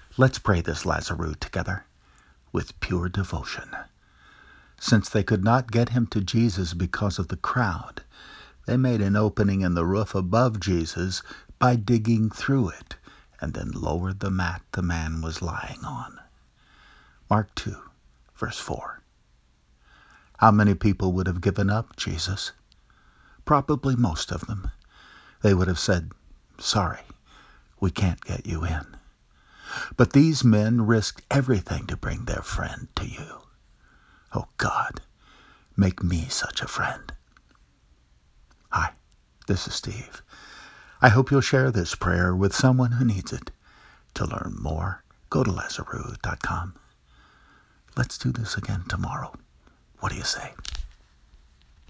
Let's pray this Lazarus together with pure devotion. Since they could not get him to Jesus because of the crowd, they made an opening in the roof above Jesus by digging through it, and then lowered the mat the man was lying on. Mark 2, verse 4. How many people would have given up Jesus? Probably most of them. They would have said, "Sorry, we can't get you in." But these men risked everything to bring their friend to you. Oh God, make me such a friend. Hi, this is Steve. I hope you'll share this prayer with someone who needs it. To learn more, go to Lazarus.com. Let's do this again tomorrow. What do you say?